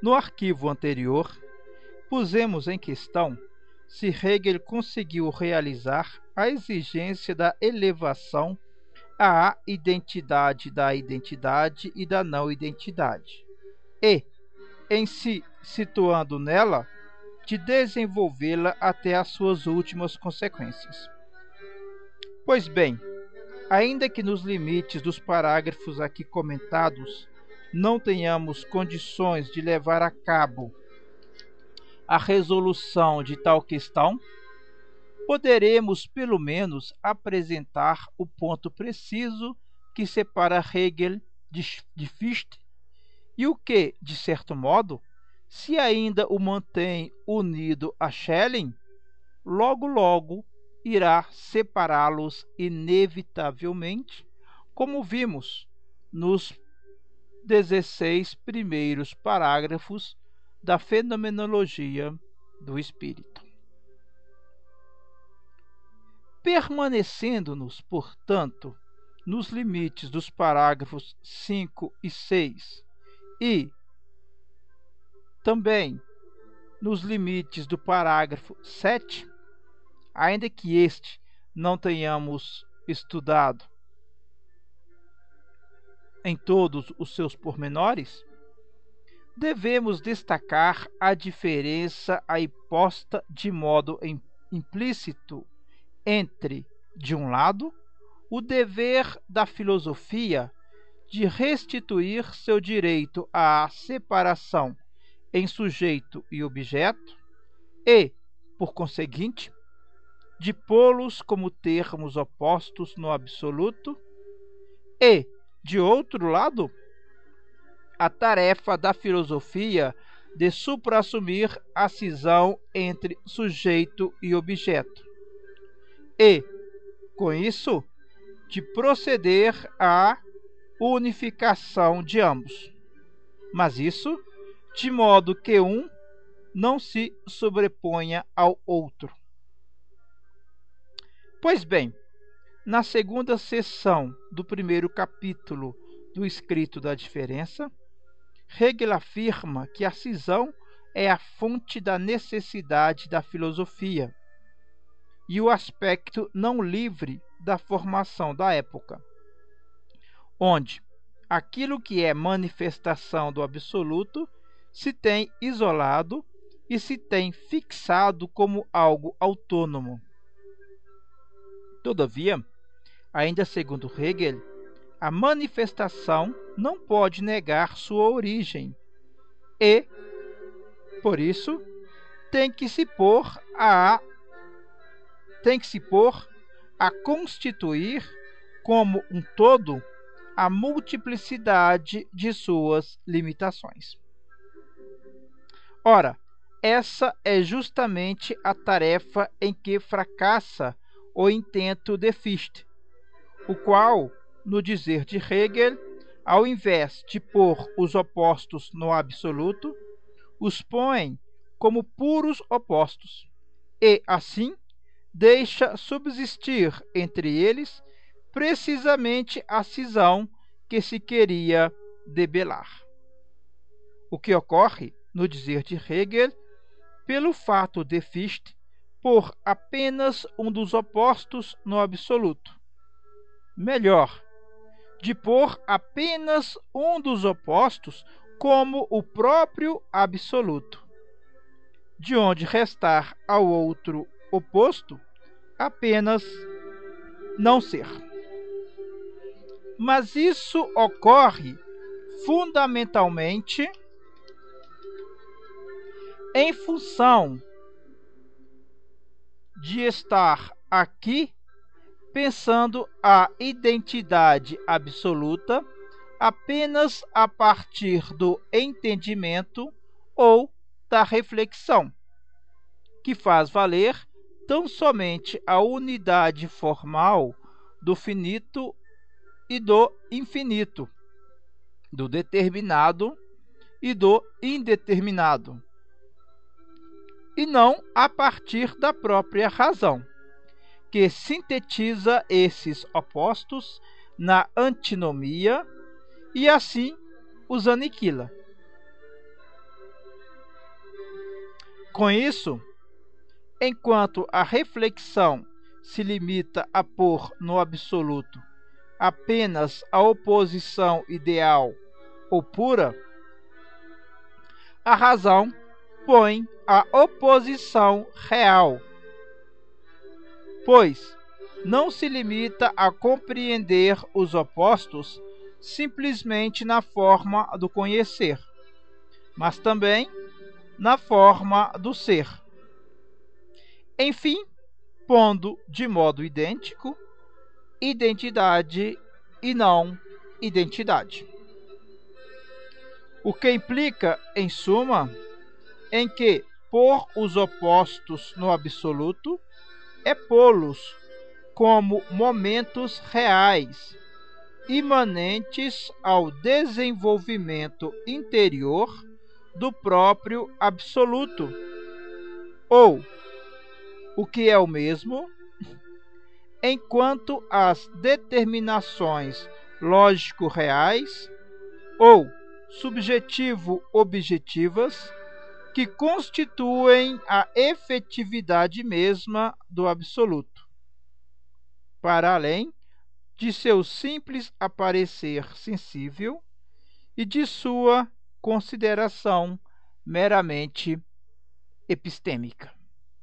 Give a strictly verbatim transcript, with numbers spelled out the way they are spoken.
No arquivo anterior, pusemos em questão se Hegel conseguiu realizar a exigência da elevação à identidade da identidade e da não-identidade, e, em se situando nela, de desenvolvê-la até as suas últimas consequências. Pois bem, ainda que nos limites dos parágrafos aqui comentados não tenhamos condições de levar a cabo a resolução de tal questão, poderemos pelo menos apresentar o ponto preciso que separa Hegel de Fichte e o que, de certo modo, se ainda o mantém unido a Schelling, logo logo irá separá-los inevitavelmente, como vimos nos dezesseis primeiros parágrafos da Fenomenologia do Espírito. Permanecendo-nos, portanto, nos limites dos parágrafos cinco e seis e também nos limites do parágrafo sete, ainda que este não tenhamos estudado em todos os seus pormenores, devemos destacar a diferença aí posta de modo implícito entre, de um lado, o dever da filosofia de restituir seu direito à separação em sujeito e objeto e, por conseguinte, de pô-los como termos opostos no absoluto, e, de outro lado, a tarefa da filosofia de suprassumir a cisão entre sujeito e objeto, e, com isso, de proceder à unificação de ambos, mas isso de modo que um não se sobreponha ao outro. Pois bem, na segunda seção do primeiro capítulo do Escrito da Diferença, Hegel afirma que a cisão é a fonte da necessidade da filosofia e o aspecto não livre da formação da época, onde aquilo que é manifestação do absoluto se tem isolado e se tem fixado como algo autônomo. Todavia, ainda segundo Hegel, a manifestação não pode negar sua origem e, por isso, tem que se pôr a tem que se pôr a constituir como um todo a multiplicidade de suas limitações. Ora, essa é justamente a tarefa em que fracassa o intento de Fichte, o qual, no dizer de Hegel, ao invés de pôr os opostos no absoluto, os põe como puros opostos, e, assim, deixa subsistir entre eles precisamente a cisão que se queria debelar. O que ocorre, no dizer de Hegel, pelo fato de Fichte pôr apenas um dos opostos no absoluto. Melhor, de pôr apenas um dos opostos como o próprio absoluto, de onde restar ao outro oposto apenas não ser. Mas isso ocorre fundamentalmente em função de estar aqui pensando a identidade absoluta apenas a partir do entendimento ou da reflexão, que faz valer tão somente a unidade formal do finito e do infinito, do determinado e do indeterminado, e não a partir da própria razão, que sintetiza esses opostos na antinomia e assim os aniquila. Com isso, enquanto a reflexão se limita a pôr no absoluto apenas a oposição ideal ou pura, a razão põe a oposição real, pois não se limita a compreender os opostos simplesmente na forma do conhecer, mas também na forma do ser. Enfim, pondo de modo idêntico identidade e não identidade. O que implica, em suma, em que pôr os opostos no absoluto é pô-los como momentos reais, imanentes ao desenvolvimento interior do próprio absoluto, ou, o que é o mesmo, enquanto as determinações lógico-reais ou subjetivo-objetivas que constituem a efetividade mesma do absoluto, para além de seu simples aparecer sensível e de sua consideração meramente epistêmica.